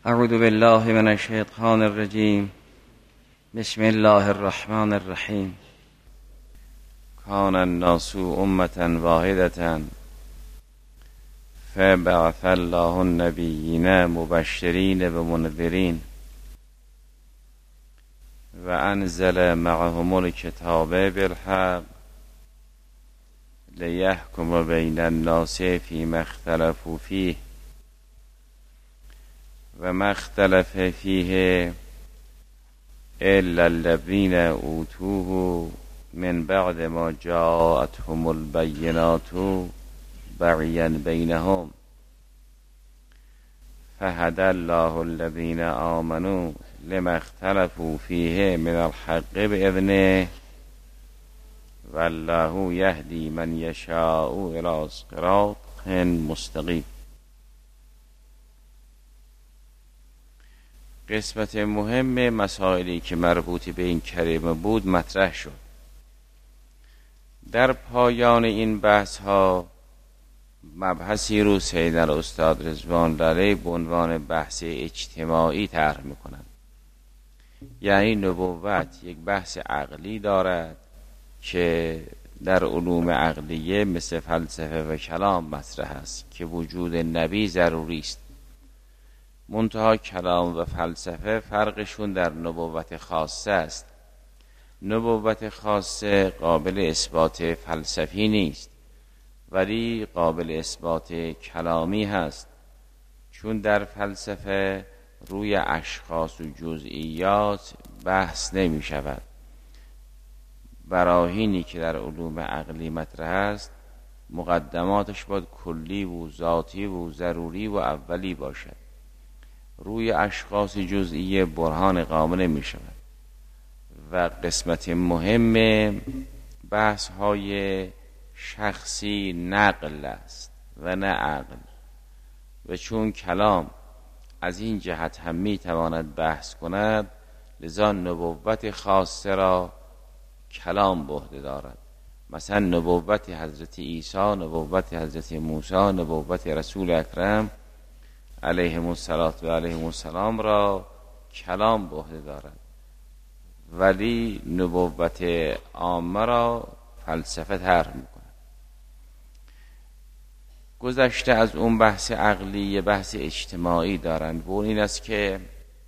اعوذ بالله من الشیطان الرجیم. بسم الله الرحمن الرحیم. کان الناس امة واحدة فبعث الله النبیین مبشرین و منذرین و انزل معهم الکتاب بالحق لیحکم بین الناس فیما اختلفوا فیه و ما اختلف فیه الا الذین اوتوه من بعد ما جاءتهم البینات بغیا بینهم فهدی الله الذین آمنوا لما اختلفوا فیه من الحق باذنه والله یهدی من یشاء الی صراط مستقیم. قسمت مهم مسائلی که مربوط به این کلمه بود مطرح شد. در پایان این بحث ها مبحثی رو سید الاستاد رضوان علیه به عنوان بحث اجتماعی طرح میکنند. یعنی نبوت یک بحث عقلی دارد که در علوم عقلیه مثل فلسفه و کلام مطرح است که وجود نبی ضروری است. منتها کلام و فلسفه فرقشون در نبوت خاصه است. نبوت خاصه قابل اثبات فلسفی نیست ولی قابل اثبات کلامی هست، چون در فلسفه روی اشخاص و جزئیات بحث نمی شود. براهینی که در علوم عقلی مطرح است مقدماتش باید کلی و ذاتی و ضروری و اولی باشد. روی اشخاص جزئی برهان قائم نمی شود و قسمت مهم بحث های شخصی نقل است و نه عقل، و چون کلام از این جهت هم می تواند بحث کند لذا نبوت خاصه را کلام به عهده دارد. مثلا نبوت حضرت عیسی، نبوت حضرت موسی، نبوت رسول اکرم علیهم الصلاة و علیهم السلام را کلام به عهده دارد، ولی نبوت عامه را فلسفه طرح میکند. گذشته از اون بحث عقلی یه بحث اجتماعی دارند و اون این است که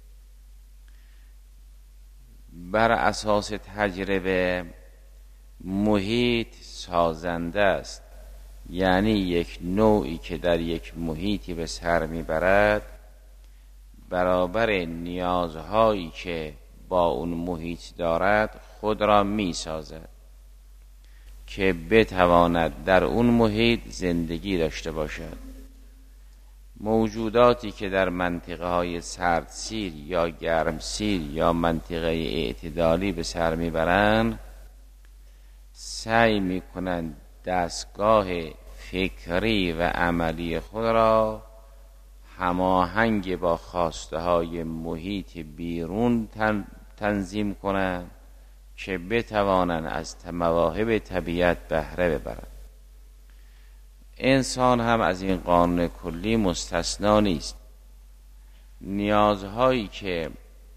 بر اساس تجربه محیط سازنده است. یعنی یک نوعی که در یک محیطی به سر میبرد برابر نیازهایی که با اون محیط دارد خود را میسازد که بتواند در اون محیط زندگی داشته باشد. موجوداتی که در منطقه های سردسیر یا گرمسیر یا منطقه اعتدالی به سر میبرند سعی میکنند دستگاه فکری و عملی خود را هماهنگ با خواسته های محیط بیرون تنظیم کنند که بتوانند از مواهب طبیعت بهره ببرند. انسان هم از این قانون کلی مستثنا نیست. نیازهایی که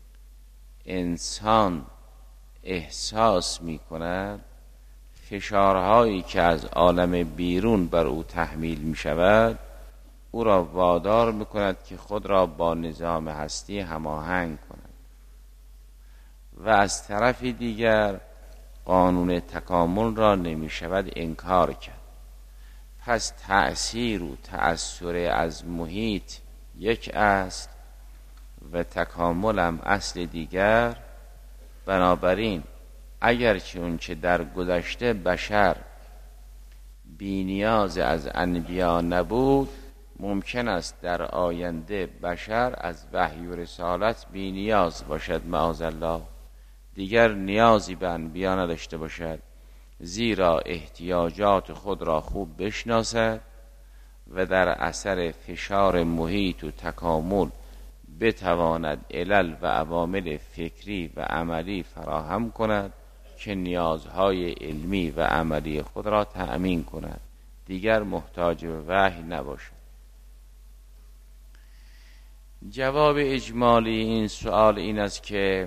انسان احساس می کند، فشارهایی که از عالم بیرون بر او تحمیل می شود، او را وادار می کند که خود را با نظام هستی هماهنگ کند. و از طرف دیگر قانون تکامل را نمی شود انکار کرد. پس تأثیر و تأثیر از محیط یک است و تکامل هم اصل دیگر. بنابراین اگرچه اون چه در گذشته بشر بی نیاز از انبیا نبود، ممکن است در آینده بشر از وحی و رسالت بی نیاز باشد. معاذالله دیگر نیازی به انبیا نداشته باشد، زیرا احتیاجات خود را خوب بشناسد و در اثر فشار محیط و تکامل بتواند علل و عوامل فکری و عملی فراهم کند که نیازهای علمی و عملی خود را تأمین کند، دیگر محتاج به وحی نباشد. جواب اجمالی این سوال این است که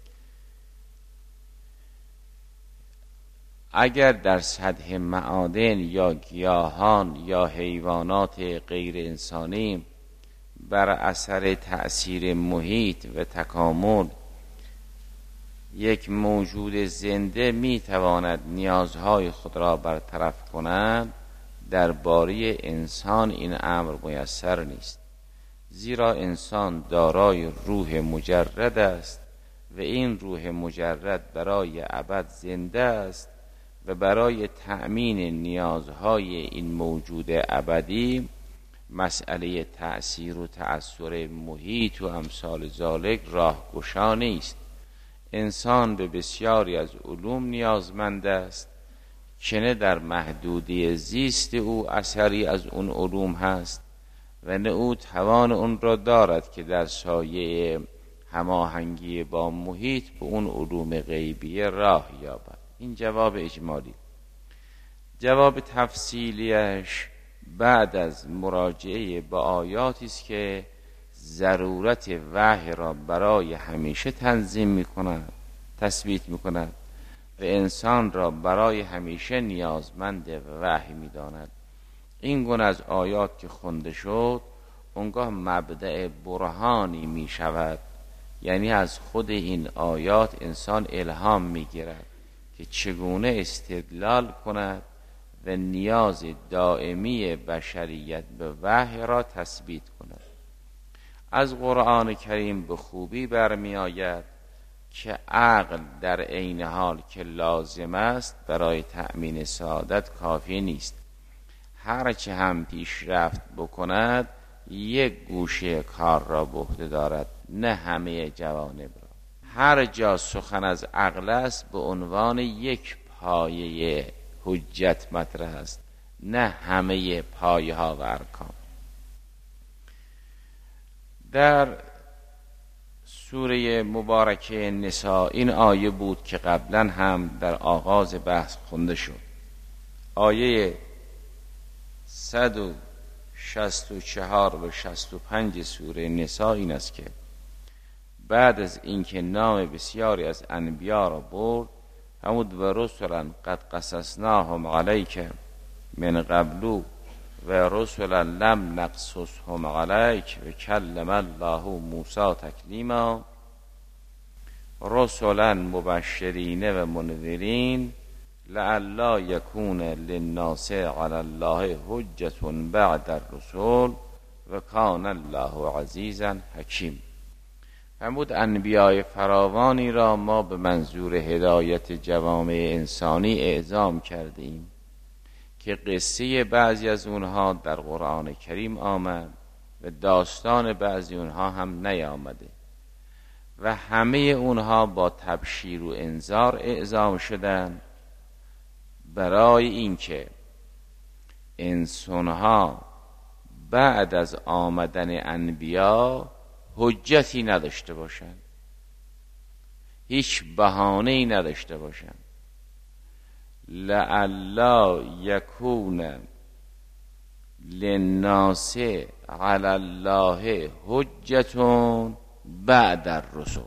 اگر در سطح معادن یا گیاهان یا حیوانات غیر انسانی بر اثر تأثیر محیط و تکامل یک موجود زنده میتواند نیازهای خود را برطرف کند، درباره انسان این امر میسر نیست، زیرا انسان دارای روح مجرد است و این روح مجرد برای ابد زنده است و برای تأمین نیازهای این موجود ابدی مسئله تأثیر و تأثیر محیط و امثال ذالک راهگشا نیست. انسان به بسیاری از علوم نیازمند است که نه در محدوده زیست او اثری از اون علوم هست و نه او توان اون را دارد که در سایه هماهنگی با محیط به اون علوم غیبیه راه یابد. این جواب اجمالی. جواب تفصیلیش بعد از مراجعه با آیاتی است که ضرورت وحی را برای همیشه تنظیم می‌کند، تثبیت می‌کند و انسان را برای همیشه نیازمند وحی می‌داند. این گونه از آیات که خوانده شد اونگاه مبدأ برهانی می‌شود، یعنی از خود این آیات انسان الهام می‌گیرد که چگونه استدلال کند و نیاز دائمی بشریت به وحی را تثبیت کند. از قرآن کریم به خوبی برمی آید که عقل در عین حال که لازم است برای تأمین سعادت کافی نیست. هرچه هم پیشرفت بکند یک گوشه کار را به عهده دارد، نه همه جوانب را. هر جا سخن از عقل است به عنوان یک پایه حجت مطرح است، نه همه پایه ها و ارکان. در سوره مبارکه نساء این آیه بود که قبلا هم در آغاز بحث خونده شد. آیه 164 و 65 سوره نساء این است که بعد از اینکه نام بسیاری از انبیا را برد، همود و رسلا قد قصصناهم علیک من قبل و رسلا لم نقصصهم علیک و کلم الله موسی تکلیما رسلا مبشرین و منذرین لئلا یکون للناس علی الله حجة بعد الرسل و کان الله عزیزا حکیم. همود انبیاء فراوانی را ما به منظور هدایت جوامع انسانی اعزام کردیم که قصه بعضی از اونها در قرآن کریم آمد و داستان بعضی اونها هم نیامده و همه اونها با تبشیر و انذار اعزام شدند برای اینکه انسانها بعد از آمدن انبیا حجتی نداشته باشند، هیچ بهانه‌ای نداشته باشند. لئلا یکون للناس علی الله حجة بعد الرسل.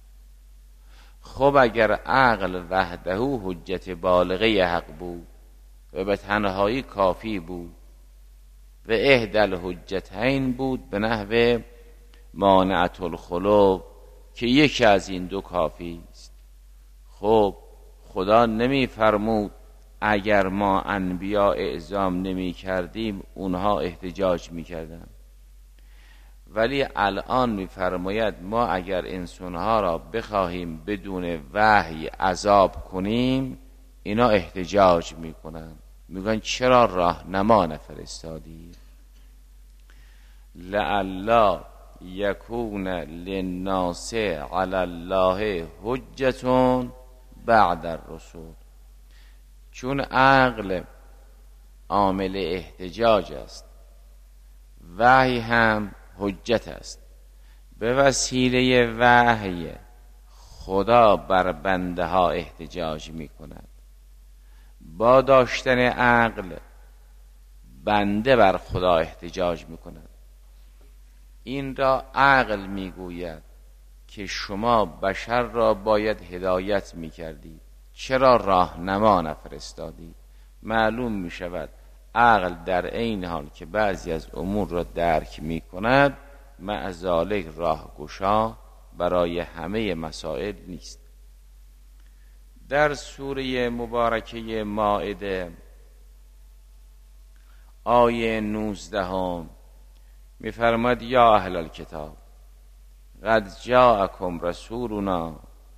خب اگر عقل وحده حجت بالغه حق بود و به تنهایی کافی بود و احدی الحجتین بود به نحو مانعة الخلق که یکی از این دو کافی است، خب خدا نمی فرمود اگر ما انبیا اعزام نمی کردیم اونها احتجاج می کردن، ولی الان می فرماید ما اگر انسانها را بخواهیم بدون وحی عذاب کنیم اینا احتجاج می کنن، میگن چرا راهنما نفرستادی؟ لئلا یکون للناس علی الله حجة بعد الرسل. چون عقل عامل احتجاج است، وحی هم حجت است. به وسیله وحی خدا بر بنده ها احتجاج می کند، با داشتن عقل بنده بر خدا احتجاج می کند. این را عقل میگوید که شما بشر را باید هدایت میکردید، چرا راهنما نفرستادید؟ معلوم میشود عقل در این حال که بعضی از امور را درک میکند، مع ذالک راهگشا برای همه مسائل نیست. در سوره مبارکه مائده آیه 19 میفرماد یا اهل الکتاب قد جاءکم رسولنا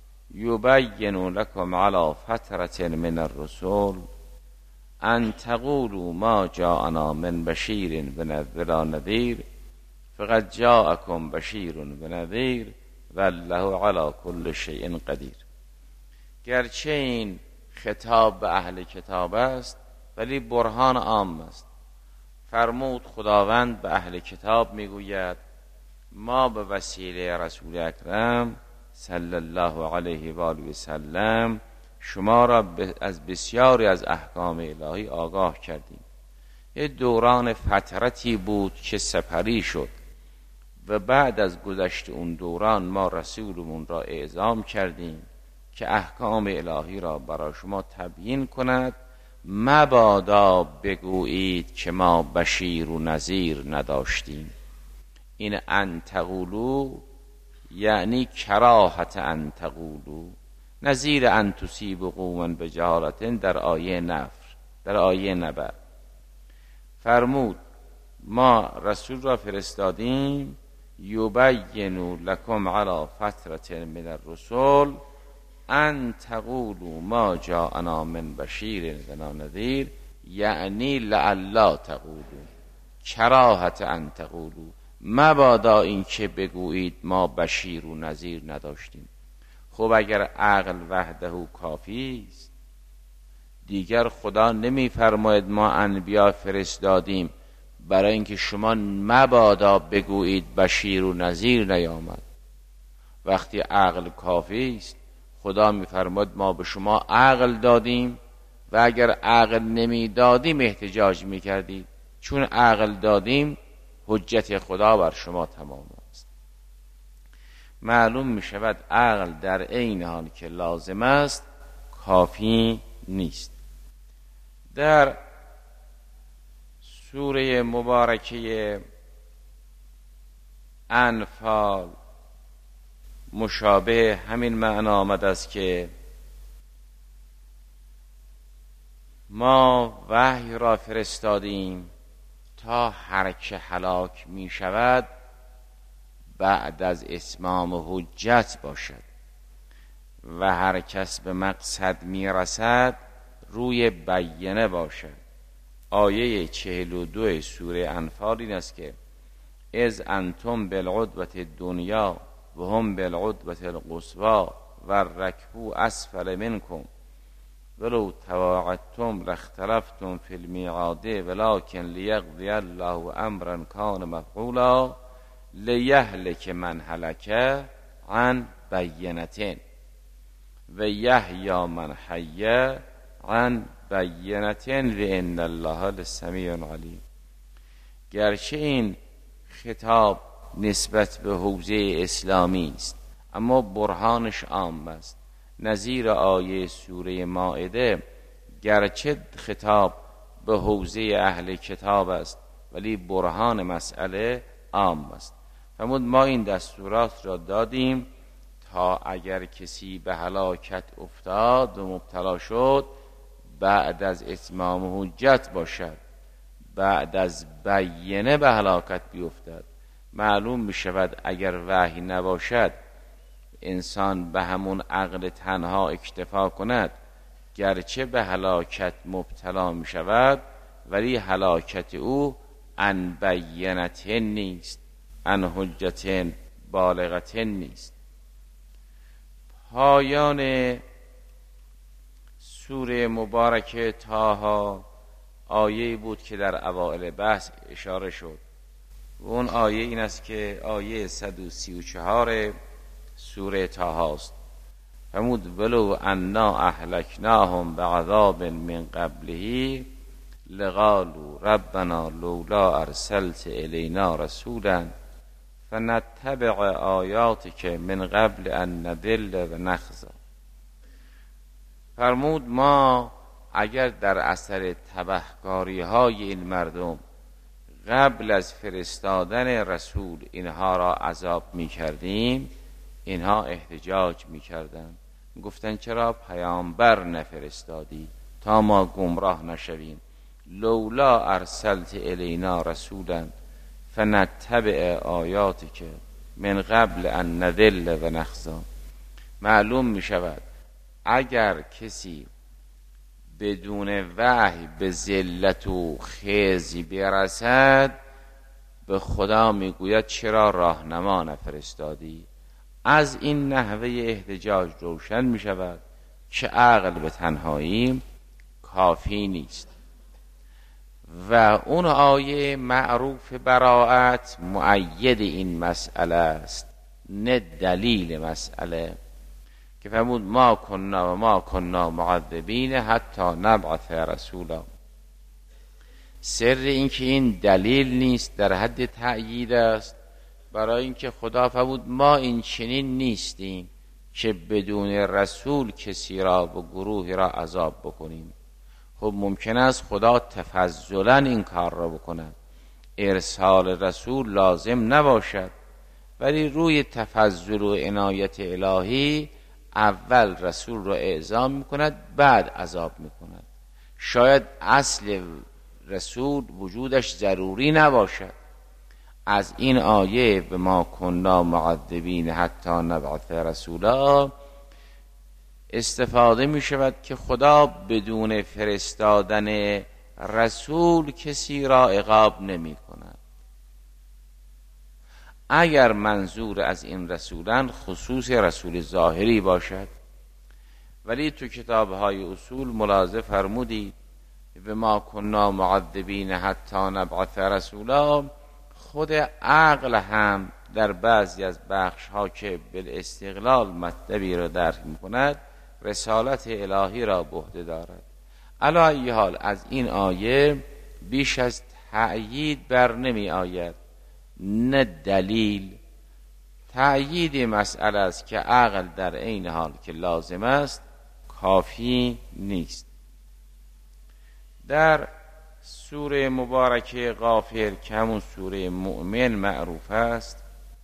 یبین لکم علی فترة من الرسل ان تقولوا ما جاءنا من بشیر ولا نذیر فقد جاءکم بشیر ونذیر والله علی کل شیء قدیر. گرچه این خطاب به اهل کتاب است ولی برهان عام است. فرمود خداوند به اهل کتاب میگوید ما به وسیله رسول اکرم صلی الله علیه و آله و سلم شما را از بسیاری از احکام الهی آگاه کردیم. یه دوران فترتی بود که سپری شد و بعد از گذشت اون دوران ما رسولمون را اعزام کردیم که احکام الهی را برای شما تبیین کند، مبادا بگویید که ما بشیر و نذیر نداشتیم. این ان تقولو یعنی کراهت ان تقولو، نظیر ان تصیب قوما بجهالت در آیه نفر، در آیه نبأ فرمود ما رسول را فرستادیم یبین لکم علی فترة من الرسل ان تقولوا ما جاءنا من بشیر ولا نذیر، یعنی لعلا تقولوا، کراهت ان تقولوا، مبادا این که بگویید ما بشیر و نذیر نداشتیم. خب اگر عقل وحده کافی است، دیگر خدا نمیفرماید ما انبیا فرستادیم برای اینکه شما مبادا بگویید بشیر و نذیر نیامد. وقتی عقل کافی است خدا میفرماید ما به شما عقل دادیم و اگر عقل نمیدادیم احتجاج میکردید، چون عقل دادیم حجت خدا بر شما تمام است. معلوم میشود عقل در عین حال که لازم است کافی نیست. در سوره مبارکه انفال مشابه همین معنا آمده است که ما وحی را فرستادیم تا هر که هلاک می شود بعد از اتمام حجت باشد و هر کس به مقصد می رسد روی بینه باشد. آیه 42 سوره انفال این است که اذ انتم بالعدوة الدنیا و هم بالعدوة القصوى و الرکب اسفل منکم ولو تواعدتم لاختلفتم فی المیعاد ولکن لیقضی الله امرا کان مفعولا لیهلک من هلک عن بینة و یحیی من حی عن بینة و ان الله لسمیع علیم. گرچه این خطاب نسبت به حوزه اسلامی است اما برهانش عام است. نظیر آیه سوره مائده گرچه خطاب به حوزه اهل کتاب است ولی برهان مسئله عام است. فرمود ما این دستورات را دادیم تا اگر کسی به هلاکت افتاد و مبتلا شد بعد از اتمام حجت باشد، بعد از بینه به هلاکت بیفتد. معلوم می شود اگر وحی نباشد انسان به همون عقل تنها اکتفا کند گرچه به هلاکت مبتلا می شود ولی هلاکت او عن بینة نیست، عن حجت بالغة نیست. پایان سوره مبارکه طه آیه بود که در اوائل بحث اشاره شد و اون آیه این است که آیه 134 سوره طه است. فرمود ولو انا اهلکناهم بعذاب من قبله لقالوا ربنا لولا ارسلت الینا رسولا فنتبع آیاتک من قبل ان نضل و نخزا. فرمود ما اگر در اثر تبهکاری های این مردم قبل از فرستادن رسول اینها را عذاب می کردیم، اینها احتجاج می کردن، گفتن چرا پیامبر نفرستادی تا ما گمراه نشویم؟ لولا ارسلت الینا رسولا فنتبع آیاتک من قبل ان نضل و نخزا. معلوم می شود اگر کسی بدون وحی به ذلت و خزی برسد، به خدا میگوید چرا راهنما نفرستادی؟ از این نحوه احتجاج روشن می شود که عقل به تنهایی کافی نیست. و اون آیه معروف براءت مؤید این مسئله است، نه دلیل مسئله، که فرمود ما کننا معذبین حتی نبعث رسولا. سر این که این دلیل نیست در حد تأیید است، برای اینکه خدا فرمود ما این چنین نیستیم که بدون رسول کسی را و گروهی را عذاب بکنیم. خب ممکن است خدا تفضلا این کار را بکند، ارسال رسول لازم نباشد، ولی روی تفضل و عنایت الهی اول رسول را اعزام میکند، بعد عذاب میکند. شاید اصل رسول وجودش ضروری نباشد. از این آیه به ما کننا معذبین حتی نبعث رسولا استفاده می شود که خدا بدون فرستادن رسول کسی را عقاب نمی کند. اگر منظور از این رسولان خصوص رسول ظاهری باشد، ولی تو کتاب‌های اصول ملاحظه فرمودید به ما کننا معذبین حتی نبعث رسولا، خود عقل هم در بعضی از بخش‌ها که بالاستقلال مطلبی را درک می‌کند رسالت الهی را به عهده دارد. علی ای حال از این آیه بیش از تأیید بر نمی آید، نه دلیل. تأیید مسئله است که عقل در این حال که لازم است کافی نیست. در سوره مبارکه غافر که همون سوره مؤمن معروف است،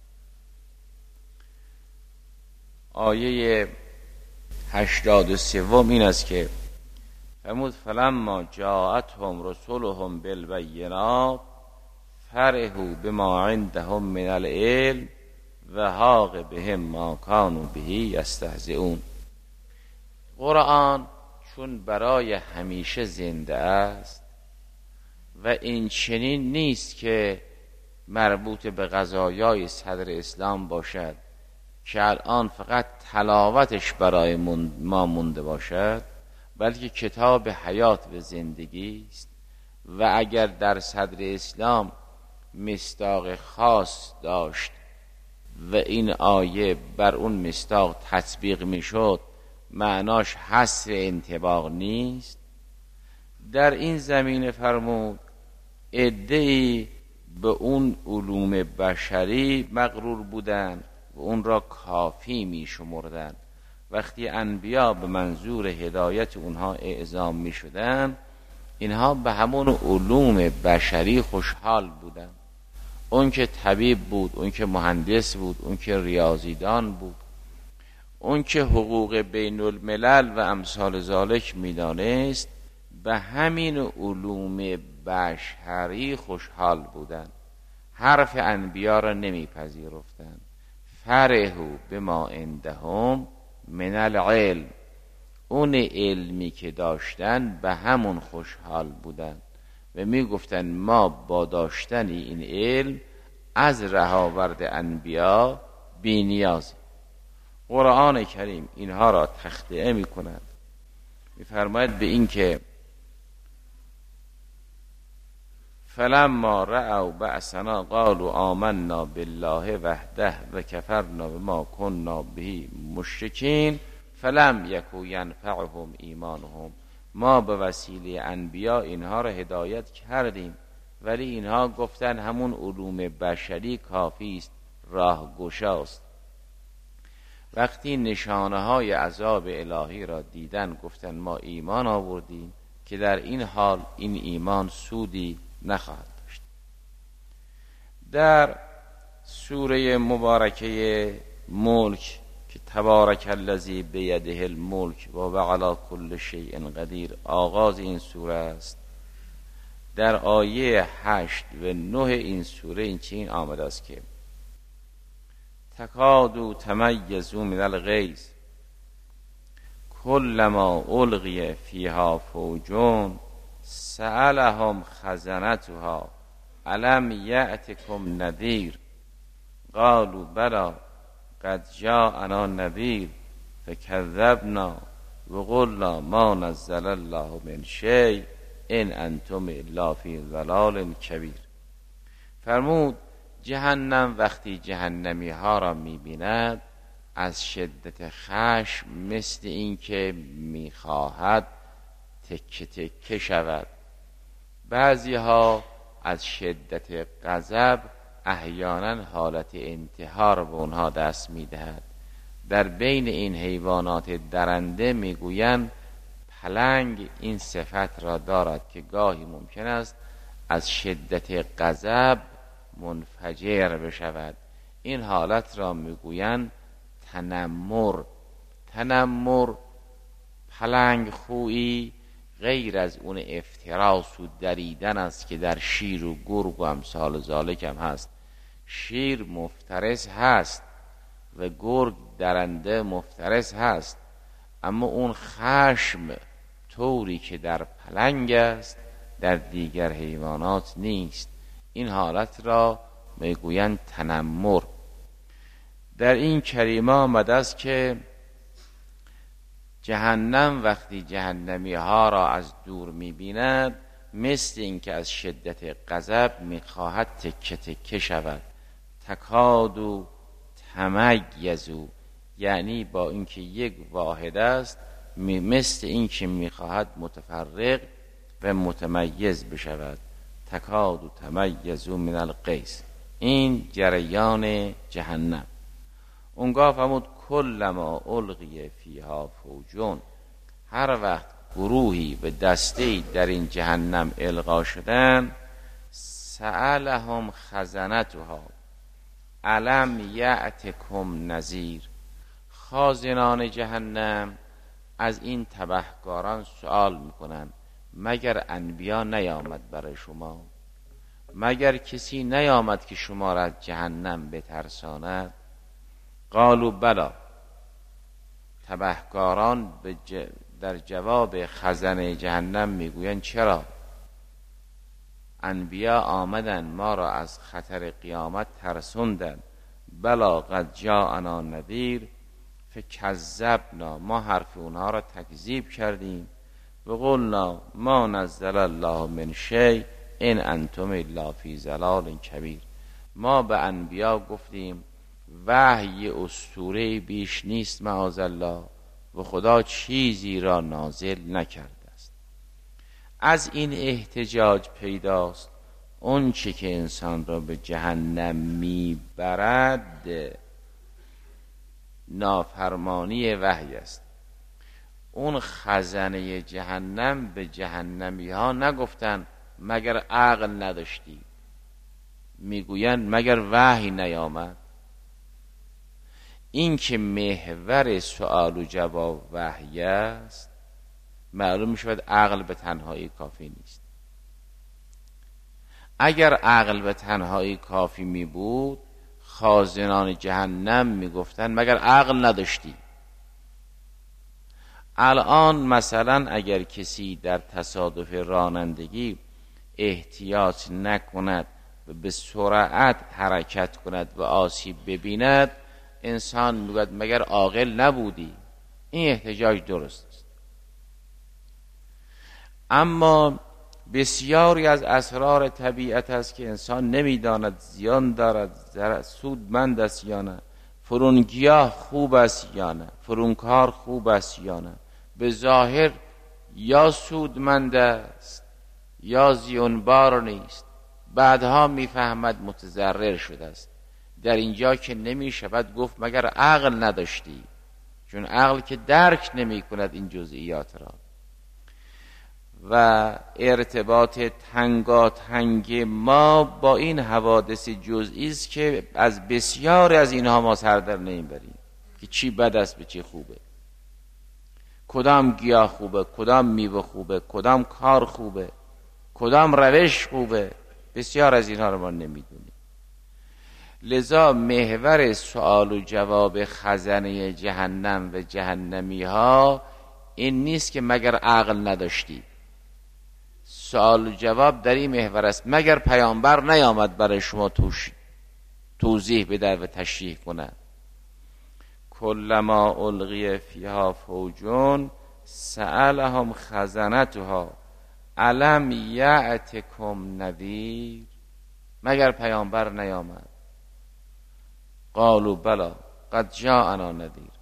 آیه 83 این است که فرمود فلما جاءتهم رسلهم بالبینات فرحوا بما عندهم من العلم و حاق بهم ما كانوا به یستهزئون. قرآن چون برای همیشه زنده است و این چنین نیست که مربوط به قضایای صدر اسلام باشد که الان فقط تلاوتش برای ما مونده باشد، بلکه کتاب حیات و زندگی است. و اگر در صدر اسلام مصداق خاص داشت و این آیه بر اون مصداق تطبیق میشد، معناش حصر انطباق نیست. در این زمینه فرمود عده‌ای به اون علوم بشری مغرور بودند و اون را کافی می شمردند. وقتی انبیا به منظور هدایت اونها اعزام می شدند، اینها به همون علوم بشری خوشحال بودند. اون که طبیب بود، اون که مهندس بود، اون که ریاضیدان بود، اون که حقوق بین الملل و امثال ذالک می دانست، به همین علوم بشری خوشحال بودند. حرف انبیا را نمی پذیرفتند. فرحوا بما عندهم من العلم، اون علمی که داشتن به همون خوشحال بودند و می گفتن ما با داشتن این علم از رهاورد انبیا بی نیازیم. قرآن کریم اینها را تخطئه می کند. می فرماید به این که فلما رأوا بأسنا قالوا آمنا بالله وحده و کفرنا بما كنا به مشرکین فلم یکو ینفعهم ایمانهم. ما به وسیله انبیا اینها را هدایت کردیم، ولی اینها گفتن همون علوم بشری کافی است، راه گشاست. وقتی نشانه های عذاب الهی را دیدن گفتن ما ایمان آوردیم که در این حال این ایمان سودی نخواهد داشت. در سوره مبارکه ملک که تبارک الذی بیده الملک و هو علی کل شیء قدیر آغاز این سوره است، در آیه 8 و 9 این سوره این چنین آمده است که تکاد تمیز من الغیظ کلما القی فیها فوج سألهم خزنتها الم یأتکم نذیر قالوا بلی قد جاءنا نذیر فکذبنا وقلنا ما نزل الله من شیء ان انتم الا فی ضلال کبیر. فرمود جهنم وقتی جهنمی ها را می‌بیند از شدت خشم مثل این که می‌خواهد تکه تکه شود. بعضی ها از شدت غضب احیانا حالت انتحار به اونها دست می‌دهد. در بین این حیوانات درنده میگویند پلنگ این صفت را دارد که گاهی ممکن است از شدت غضب منفجر بشود. این حالت را میگویند تنمر. تنمر پلنگ خویی غیر از اون افتراس و دریدن است که در شیر و گرگ و امثال ذالک هم هست. شیر مفترس هست و گرگ درنده مفترس هست، اما اون خشم طوری که در پلنگ است در دیگر حیوانات نیست. این حالت را میگویند تنمر. در این کریمه آمده است که جهنم وقتی جهنمی ها را از دور میبیند مثل این که از شدت غضب میخواهد تکه تکه شود. تکادو تمیزو، یعنی با اینکه یک واحد است مثل این که میخواهد متفرق و متمیز بشود. تکادو تمیزو من الغیظ. این جریان جهنم. اونگاه فرمود کلما القی فیها فوجون، هر وقت گروهی و دسته‌ای در این جهنم القا شدن سألهم خزنتها الم یأتکم نذیر، خازنان جهنم از این تبهکاران سوال میکنن مگر انبیا نیامد برای شما؟ مگر کسی نیامد که شما را از جهنم بترساند؟ قالوا بلی. تبهکاران در جواب خزنه جهنم میگویند چرا؟ انبیا آمدن ما را از خطر قیامت ترسوندن. بلا قد جاءنا نذیر فکذبنا، ما حرف اونها را تکذیب کردیم. و قلنا ما نزل الله من شیء ان انتم الا فی ضلال کبیر. ما به انبیا گفتیم وحی اسطوره بیش نیست معاذالله و خدا چیزی را نازل نکرده است. از این احتجاج پیداست اون چه که انسان را به جهنم میبرد نافرمانی وحی است. اون خزنه جهنم به جهنمی ها نگفتن مگر عقل نداشتی، میگویند مگر وحی نیامد. این که محور سؤال و جواب وحی است معلوم میشود عقل به تنهایی کافی نیست. اگر عقل به تنهایی کافی می بود خازنان جهنم میگفتن مگر عقل نداشتی. الان مثلا اگر کسی در تصادف رانندگی احتیاط نکند و به سرعت حرکت کند و آسیب ببیند انسان میگوید مگر عاقل نبودی. این احتجاج درست است. اما بسیاری از اسرار طبیعت است که انسان نمیداند زیان دارد، سودمند است یا نه، فرونگیاه خوب است یا نه، فرونکار خوب است یا نه. به ظاهر یا سودمند است یا زیانبار نیست، بعدها میفهمد متضرر شده است. در اینجا که نمی شود گفت مگر عقل نداشتی، چون عقل که درک نمی کند این جزئیات را. و ارتباط تنگاتنگ ما با این حوادث جزئی است که از بسیار از اینها ما سر در نمیبریم که چی بد است به چی خوبه، کدام گیاه خوبه، کدام میوه خوبه، کدام کار خوبه، کدام روش خوبه. بسیار از اینها رو ما نمیدونیم. لذا محور سوال و جواب خزنه جهنم و جهنمی ها این نیست که مگر عقل نداشتی. سوال و جواب در این محور است مگر پیامبر نیامد برای شما توضیح بده و تشریح کنند. کلما القی فیها فوجون سألهم خزنتها الم یأتکم نذیر، مگر پیامبر نیامد؟ قالوا بلا قد جاءنا نذیر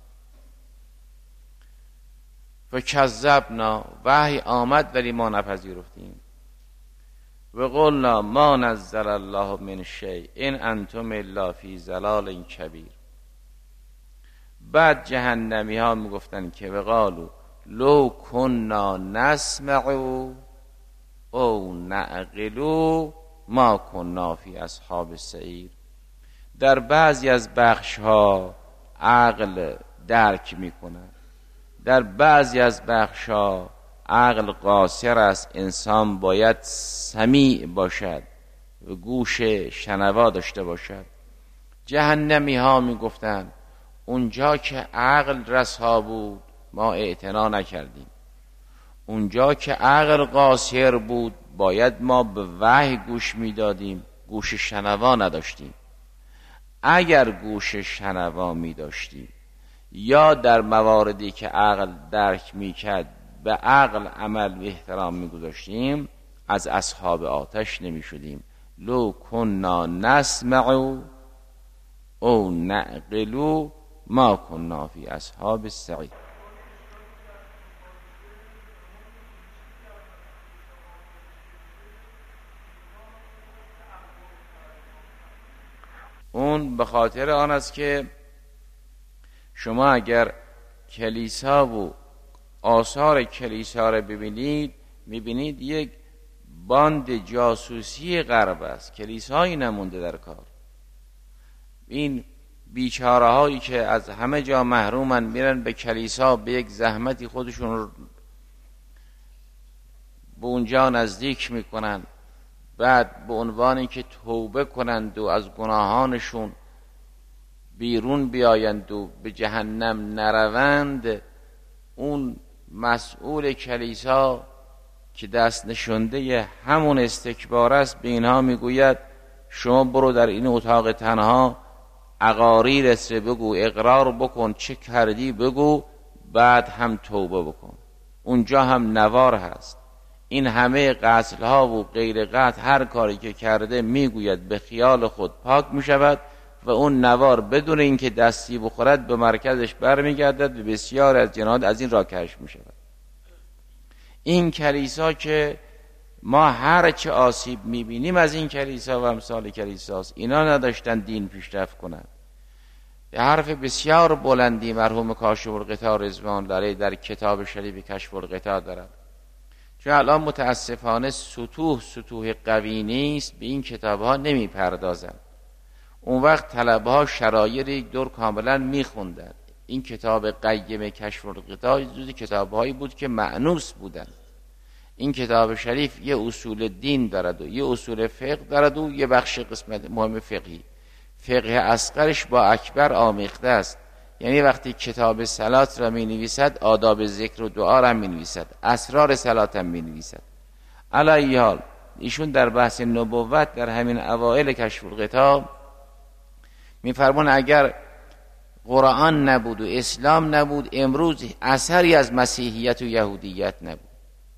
فکذبنا، وحی آمد ولی ما نپذیرفتیم. و قلنا ما نزل الله من شیء ان انتم الا فی ضلال کبیر. بعد جهنمی ها میگفتن که وقالو لو کنا نسمع او نعقل ما کنا فی اصحاب السعیر. در بعضی از بخش ها عقل درک میکنه، در بعضی از بخش ها عقل قاصر است. انسان باید سمیع باشد و گوش شنوا داشته باشد. جهنمی ها میگفتند اونجا که عقل رسا بود ما اعتنا نکردیم، اونجا که عقل قاصر بود باید ما به وحی گوش میدادیم، گوش شنوا نداشتیم. اگر گوش شنوا میداشتیم یا در مواردی که عقل درک میکرد به عقل عمل و احترام میگذاشتیم از اصحاب آتش نمیشدیم. لو کنا نسمع او نعقل ما کنا فی اصحاب السعیر. اون به خاطر آن است که شما اگر کلیسا و آثار کلیسا را ببینید میبینید یک باند جاسوسی غرب است. کلیسایی نمونده در کار. این بیچاره هایی که از همه جا محرومن میرن به کلیسا، به یک زحمتی خودشون رو به اونجا نزدیک میکنن، بعد به عنوانی که توبه کنند و از گناهانشون بیرون بیایند و به جهنم نروند، اون مسئول کلیسا که دست نشونده همون استکبار است به اینها میگوید شما برو در این اتاق تنها اقاریرت رو بگو، اقرار بکن، چه کردی بگو، بعد هم توبه بکن. اونجا هم نوار هست. این همه قتل ها و غیر قتل هر کاری که کرده میگوید به خیال خود پاک میشود و اون نوار بدون اینکه دستی بخورد به مرکزش برمیگردد و بسیار از جنایات از این را کشف میشود. این کلیسا که ما هر چه آسیب میبینیم از این کلیسا و امثال کلیساست. اینا نداشتن دین پیشرفت کنند. حرف بسیار بلندی مرحوم کاشف الغطا رضوان الله علیه در کتاب شریف کشف الغطا دارد، چون الان متاسفانه سطوح قوی نیست، به این کتاب ها نمی پردازن. اون وقت طلبه ها شرایر یک دور کاملا می خوندن. این کتاب قیم کشف الغطا جز کتاب هایی بود که مأنوس بودن. این کتاب شریف یه اصول دین دارد و یه اصول فقه دارد و یه بخش قسمت مهم فقهی. فقه اصغرش با اکبر آمیخته است. یعنی وقتی کتاب صلات را می نویسد آداب ذکر و دعا را می نویسد، اسرار صلات هم می نویسد. علی حال ایشون در بحث نبوت در همین اوائل کشف الغطا می فرمون اگر قرآن نبود و اسلام نبود امروز اثری از مسیحیت و یهودیت نبود.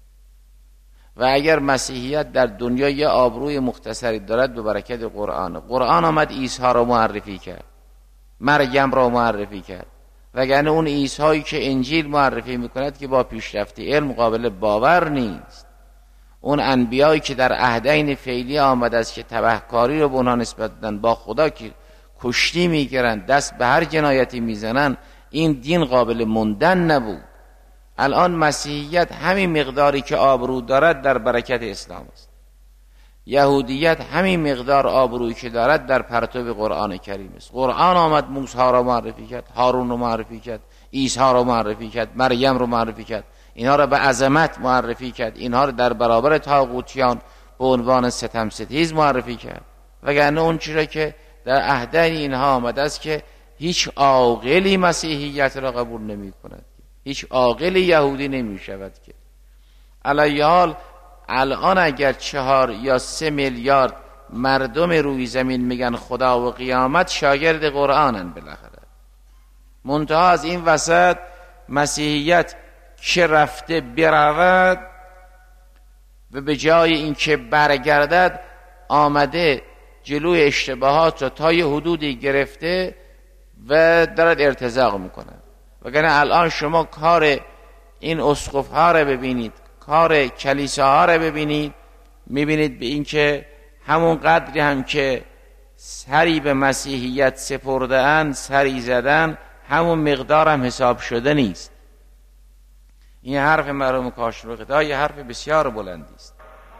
و اگر مسیحیت در دنیا یه آبروی مختصری دارد به برکت قرآن. قرآن آمد عیسی را معرفی کرد، مریم را معرفی کرد، وگرنه اون عیسی که انجیل معرفی میکند که با پیشرفت علم قابل باور نیست. اون انبیایی که در عهدین فعلی آمده است که تبهکاری رو به اونها نسبت دادن، با خدا که کشتی میگیرن، دست به هر جنایتی میزنن، این دین قابل موندن نبود. الان مسیحیت همین مقداری که آبرو دارد در برکت اسلام است. یهودیت همین مقدار آبرویی که دارد در پرتو قرآن کریم است. قرآن آمد موسی را معرفی کرد، هارون رو معرفی کرد، عیسی رو معرفی کرد، مریم رو معرفی کرد، اینها رو به عظمت معرفی کرد، اینها رو در برابر طاغوتیان به عنوان ستم ستیز معرفی کرد. وگرنه اون چیزی که در عهد اینها آمده است که هیچ عاقلی مسیحیت را قبول نمی کند، هیچ عاقل یهودی نمی شود. که علی حال الان اگر 4 یا 3 میلیارد مردم روی زمین میگن خدا و قیامت، شاگرد قرآنن بالاخره. منتها از این وسط مسیحیت که رفته برود و به جای این که برگردد آمده جلوی اشتباهات را تا یه حدودی گرفته و دارد ارتزاق میکنه. وگرنه الان شما کار این اسقف ها را ببینید، کار کلیساها را ببینید، میبینید به این که همون قدری هم که سری به مسیحیت سپرده اند، سری زدن، همون مقدار هم حساب شده نیست. این حرف مرحوم کاشانی یه حرف بسیار بلندی است.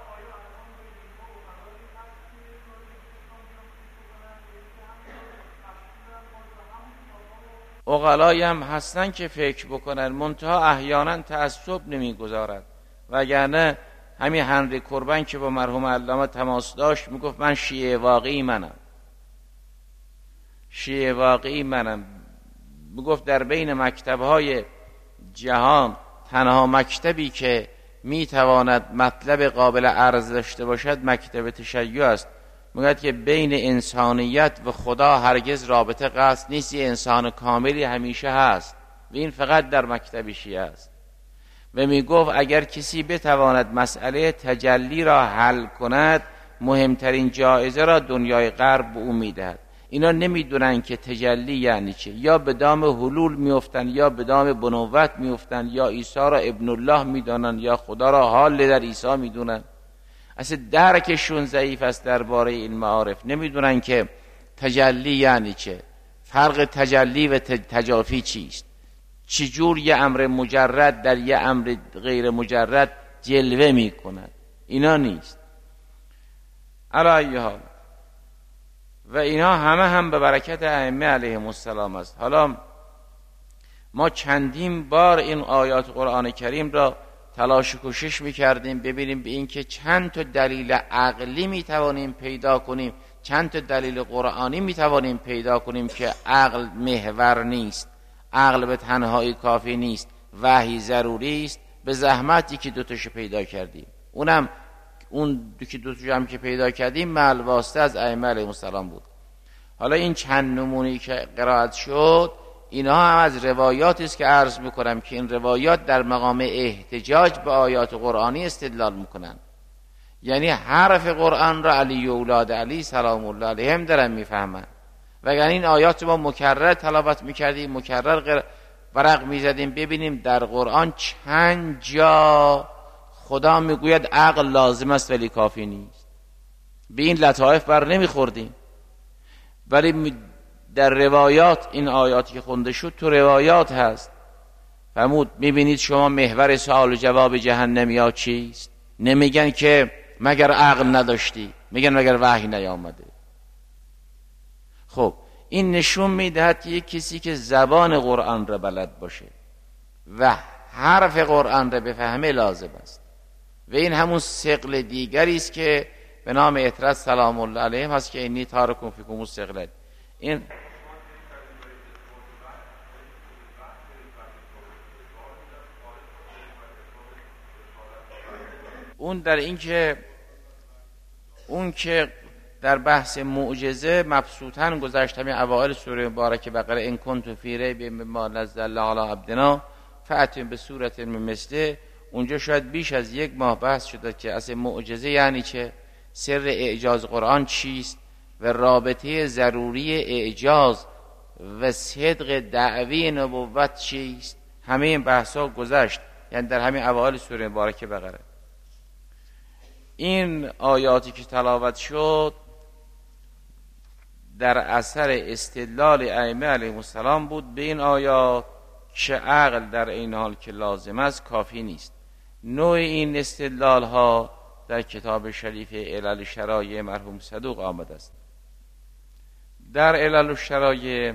عقلایی هم هستن که فکر بکنن، منتها احیانا تعصب نمیگذارد. وگرنه همین هنری کربن که با مرحوم علامه تماس داشت میگفت من شیعه واقعی منم، شیعه واقعی منم. میگفت در بین مکتب‌های جهان تنها مکتبی که میتواند مطلب قابل عرض داشته باشد مکتب تشیع است. میگوید که بین انسانیت و خدا هرگز رابطه قصد نیست، یه انسان کاملی همیشه هست و این فقط در مکتب شیعه است. و میگفت اگر کسی بتواند مسئله تجلی را حل کند، مهمترین جایزه را دنیای غرب به او میدهد. اینا نمیدونن که تجلی یعنی چه، یا به دام حلول میفتن یا به دام بنوت میفتن، یا عیسی را ابن الله میدانن یا خدا را حال در عیسی میدونن. اصلا درکشون ضعیف است درباره این معارف. نمیدونن که تجلی یعنی چه، فرق تجلی و تجافی چیست، چجور یه امر مجرد در یه امر غیر مجرد جلوه میکند. اینا نیست. علی حال و اینا همه هم به برکت ائمه علیهم السلام است. حالا ما چندین بار این آیات قرآن کریم را تلاش و کوشش میکردیم ببینیم به این که چند تا دلیل عقلی میتوانیم پیدا کنیم، چند تا دلیل قرآنی میتوانیم پیدا کنیم که عقل محور نیست، عقل به تنهایی کافی نیست، وحی ضروری است. به زحمتی که دوتاشو پیدا کردیم، اونم اون که دوتاشو هم که پیدا کردیم مع واسطه از ائمه علیهم السلام بود. حالا این چند نمونه‌ای که قرائت شد اینها هم از روایاتی است که عرض میکنم که این روایات در مقام احتجاج به آیات قرآنی استدلال میکنن. یعنی حرف قرآن را علی و اولاد علی سلام الله علیهم دارن میفهمن. وگرنه این آیات ما مکرر تلاوت میکردیم، مکرر ورق میزدیم ببینیم در قرآن چند جا خدا میگوید عقل لازم است ولی کافی نیست. به این لطائف بر نمیخوردیم، ولی در روایات این آیاتی که خونده شد تو روایات هست. فرمود میبینید شما محور سوال و جواب جهنمیا چیست؟ نمیگن که مگر عقل نداشتی، میگن مگر وحی نیامده. خب این نشون میدهد که یک کسی که زبان قرآن را بلد باشه و حرف قرآن را بفهمه لازم است. و این همون ثقل دیگری است که به نام اطرد سلام الله علیهم هست که اینی تارکم فیکم الثقلین. این اون در این که اون که در بحث معجزه مبسوطاً گذشت. همین اوائل سوره مبارکه بقره ان کنتم فی ریب مما نزل علی عبدنا فأتوا بسورة من مثله، اونجا شاید بیش از 1 ماه بحث شده که اصل معجزه یعنی چه، سر اعجاز قرآن چیست و رابطه ضروری اعجاز و صدق دعوی نبوت چیست. همه این بحثا گذشت، یعنی در همین اوائل سوره مبارکه بقره. این آیاتی که تلاوت شد در اثر استدلال ائمه علیهم السلام بود به این آیات که عقل در این حال که لازم است کافی نیست. نوع این استدلال ها در کتاب شریف علل الشرایع مرحوم صدوق آمده است. در علل الشرایع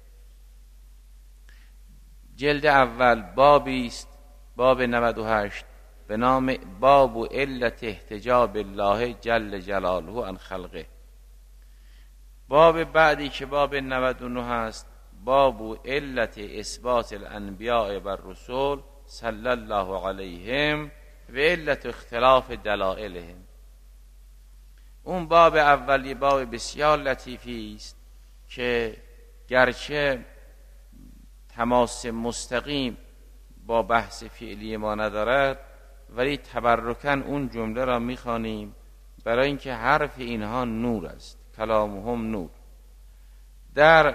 جلد اول بابی است، باب 98 به نام باب علت احتجاب الله جل جلاله عن خلقه. باب بعدی که باب 99 هست باب علت اثبات الانبیاء و الرسول صلی الله علیهم و علت اختلاف دلائلهم. اون باب اولی باب بسیار لطیفی است که گرچه تماس مستقیم با بحث فعلی ما ندارد ولی تبرکاً اون جمله را میخوانیم برای اینکه حرف اینها نور است، کلامهم نور. در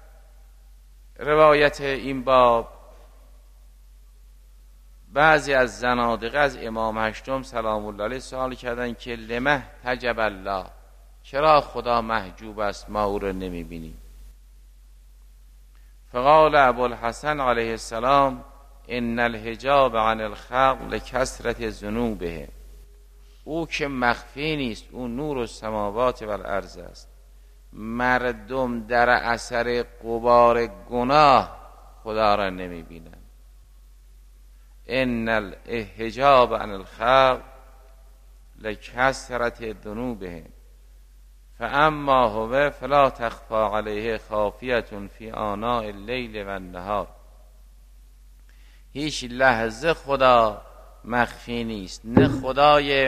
روایت این باب بعضی از زنادقه از امام هشتم سلام الله علیه سوال کردند که لمه حجب الله، چرا خدا محجوب است ما او را نمیبینیم؟ فقال ابوالحسن علیه السلام ان الحجاب عن الخلق لکثرت ذنوبه، او که مخفی نیست، او نور السماوات و الارض است، مردم در اثر غبار گناه خدا را نمی بینند. ان الحجاب عن الخلق لکثرت ذنوبه فاما هو فلا تخفى علیه خافیة فی آناء اللیل و النهار. هیچ لحظه خدا مخفی نیست، نه خدای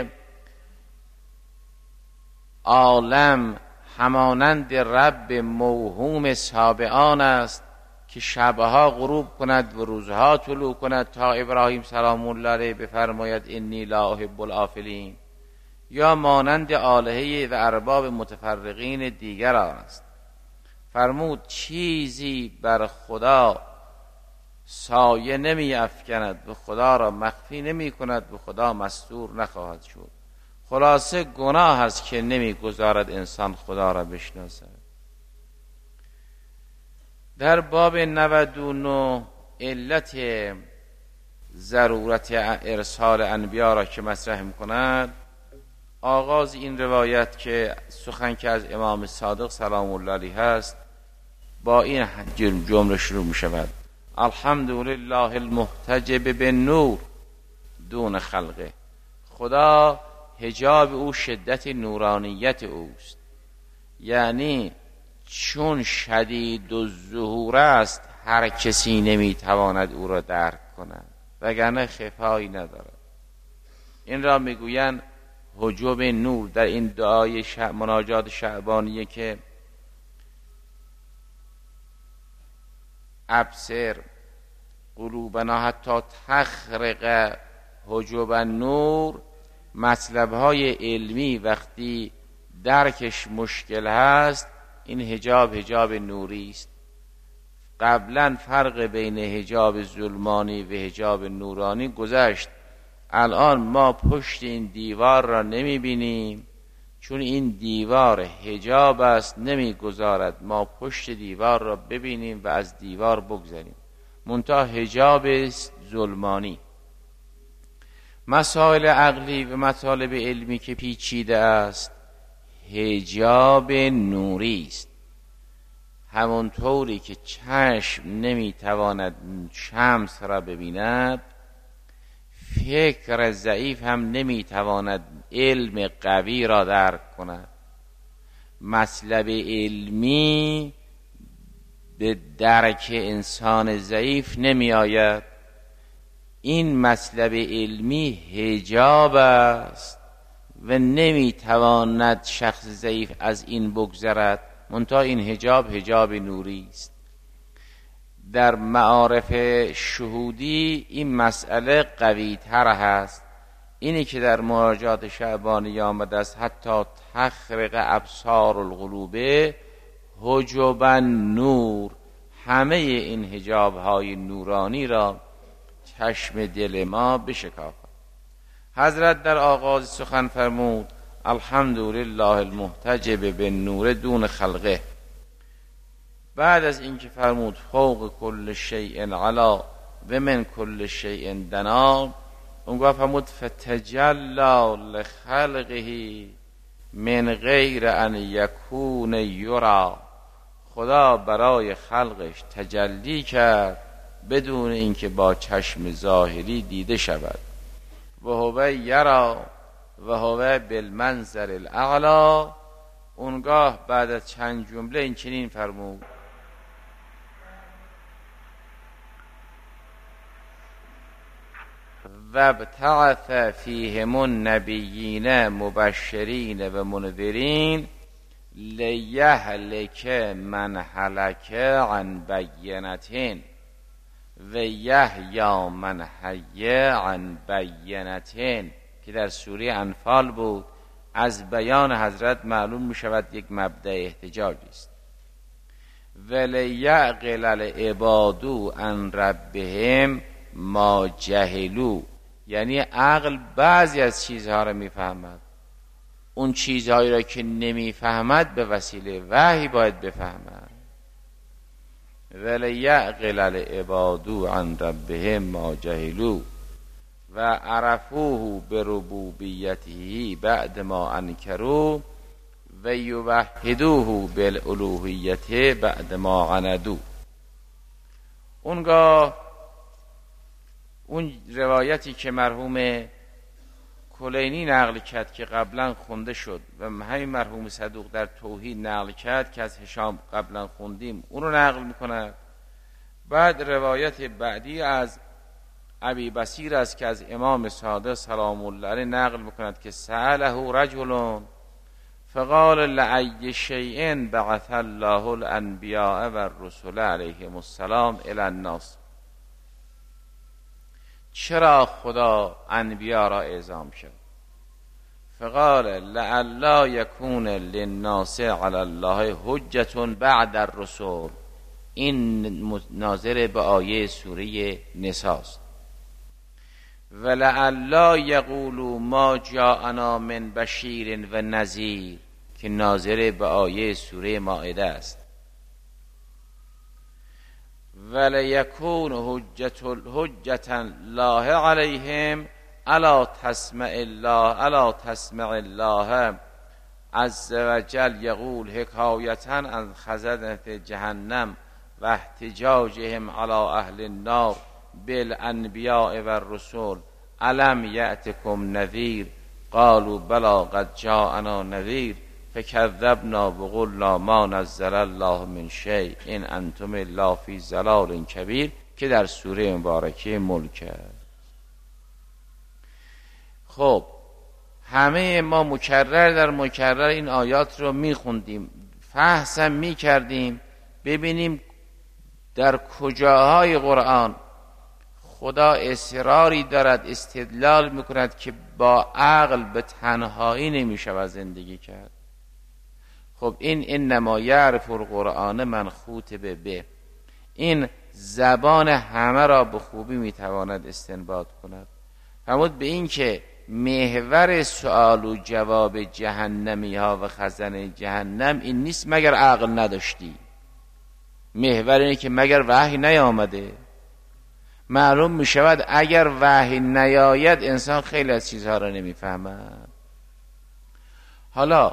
عالم همانند رب موهوم سابعان است که شبها غروب کند و روزها طلوع کند تا ابراهیم سلام الله علیه بفرماید انی لا احب الآفلین، یا مانند آلهه و ارباب متفرقین دیگر است. فرمود چیزی بر خدا سایه نمی افکند و خدا را مخفی نمی کند و خدا مستور نخواهد شد. خلاصه گناه است که نمی گذارد انسان خدا را بشناسد. در باب 99 علت ضرورت ارسال انبیا را که مطرح می کند، آغاز این روایت که سخن که از امام صادق سلام الله علیه هست با این جمله شروع می شود: الحمدلله المحتجب بالنور دون خلقه. خدا حجاب او شدت نورانیت اوست، یعنی چون شدید الظهور است هر کسی نمیتواند او را درک کند، وگرنه خفایی ندارد. این را میگویند حجاب نور. در این دعای مناجات شعبانیه که ابصر قلوبنا حتی تخرق حجاب النور، مطلب‌های علمی وقتی درکش مشکل هست این حجاب نوری است. قبلا فرق بین حجاب ظلمانی و حجاب نورانی گذشت. الان ما پشت این دیوار را نمی بینیم چون این دیوار حجاب است، نمی گذارد ما پشت دیوار را ببینیم و از دیوار بگذریم. منتها حجاب ظلمانی. مسائل عقلی و مطالب علمی که پیچیده است حجاب نوری است. همونطوری که چشم نمیتواند شمس را ببیند، فکر ضعیف هم نمیتواند علم قوی را درک کند. مطلب علمی به درک انسان ضعیف نمی آید. این مطلب علمی حجاب است و نمیتواند شخص ضعیف از این بگذرد. منتها این حجاب نوری است. در معارف شهودی این مسئله قوی تر هست. اینی که در مناجات شعبانی آمده است حتی تخرق ابصار القلوب حجبا نور، همه این حجاب های نورانی را چشم دل ما بشکافد. حضرت در آغاز سخن فرمود الحمدلله المحتجب بالنور دون خلقه. بعد از اینکه فرمود فوق کل شیء علا و من کل شیء دنا، اونگاه فرمود فتجلی لخلقه من غیر ان یکون یرا، خدا برای خلقش تجلی کرد بدون اینکه با چشم ظاهری دیده شود. و هو یرا و هو بالمنظر الاعلی. اونگاه بعد از چند جمله این چنین فرمود و ابتعث فیهم النبیین مبشرین و منذرین لیهلک من هلک عن بینة و یحیی من حی عن بینة، که در سوره انفال بود. از بیان حضرت معلوم می شود یک مبدأ احتجاج است. ولیعقل العباد عن ربهم ما جهلوا، یعنی عقل بعضی از چیزها را میفهمد، اون چیزهایی را که نمیفهمد به وسیله وحی باید بفهمد. ولیعقل العباد عن ربهم ما جهلوا و عرفوه بربوبیته بعد ما انکروا و یوحدوه بالالوهیته بعد ما عندوا. اونگاه اون روایتی که مرحوم کلینی نقل کرد که قبلا خونده شد و همین مرحوم صدوق در توحید نقل کرد که از هشام قبلا خوندیم، اون رو نقل میکنه. بعد روایت بعدی از ابی بصیر است که از امام صادق سلام الله علیه نقل میکند که سأله رجل فقال لأی شیء بعث الله الانبیاء و الرسل علیهم السلام الی الناس، چرا خدا انبیا را اعزام کرد؟ فقال لعلا یکون للناس علی الله حجة بعد الرسل. این ناظر به آیه سوره نساء است. ولعلا یقولوا ما جاءنا من بشیر و نذیر، که ناظر به آیه سوره مائده است. ولیکون حجة الله علیهم الا تسمع الله عز وجل یقول حکایة عن خزنة جهنم و احتجاجهم علی اهل النار بالانبیاء و الرسل الم یأتکم نذیر قالوا بلی قد جاءنا نذیر فکذبنا وقلنا ما نزل الله من شیء ان انتم الا فی ضلال کبیر، که در سوره مبارکه ملک است. خب همه ما مکرر در مکرر این آیات رو میخوندیم، فحصم میکردیم ببینیم در کجاهای قرآن خدا اصراری دارد استدلال میکند که با عقل به تنهایی نمیشود زندگی کرد. خب این انما یعرف القرآن من خاطب به، این زبان همه را به خوبی میتواند استنباط کند. فرمود به این که محور سوال و جواب جهنمی ها و خزنه جهنم این نیست مگر عقل نداشتی، محور اینه که مگر وحی نیامده. معلوم می شود اگر وحی نیاید انسان خیلی از چیزها را نمیفهمد. حالا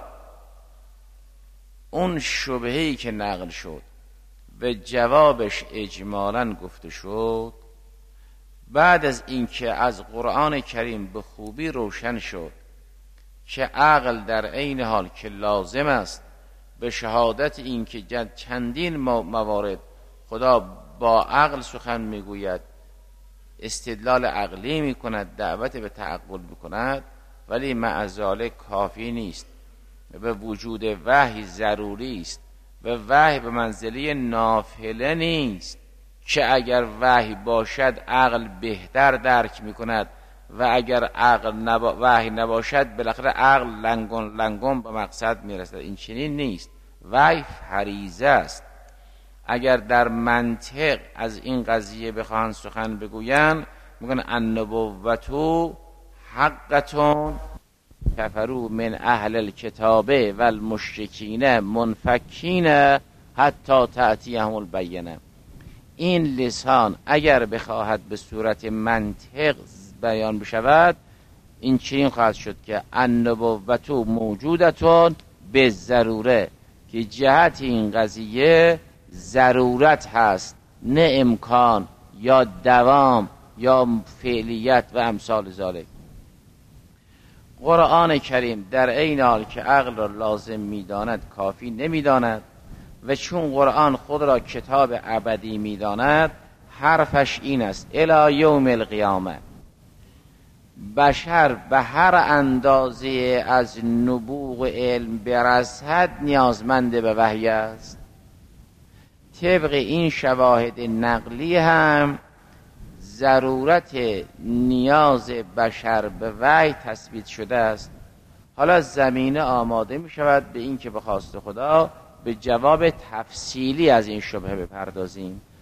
اون شبهه‌ای که نقل شد و جوابش اجمالاً گفته شد، بعد از اینکه از قرآن کریم به خوبی روشن شد که عقل در عین حال که لازم است به شهادت اینکه چندین موارد خدا با عقل سخن میگوید، استدلال عقلی میکند، دعوت به تعقل میکند، ولی مع ذلک کافی نیست. به وجود وحی ضروری است و وحی به منزله نافله نیست که اگر وحی باشد عقل بهتر درک میکند و اگر وحی نباشد بالاخره عقل لنگون به مقصد میرسد. این چنین نیست. وحی فریضه است. اگر در منطق از این قضیه بخواهند سخن بگویند میگن النبوة حقتون کفروا من اهل الکتاب و المشرکین منفکین حتی تأتیهم البینه. این لسان اگر بخواهد به صورت منطق بیان بشود، این چنین خواهد شد که النبوة موجودتون به ضروره، که جهت این قضیه ضرورت هست نه امکان یا دوام یا فعلیت و امثال ذالک. قرآن کریم در عین حال که عقل را لازم می‌داند کافی نمی‌داند، و چون قرآن خود را کتاب ابدی می‌داند، حرفش این است الی یوم القیامه. بشر به هر اندازه از نبوغ علم برسد نیازمند به وحی است. طبق این شواهد نقلی هم ضرورت نیاز بشر به وحی تثبیت شده است. حالا زمینه آماده می شود به این که به خواست خدا به جواب تفصیلی از این شبهه بپردازیم.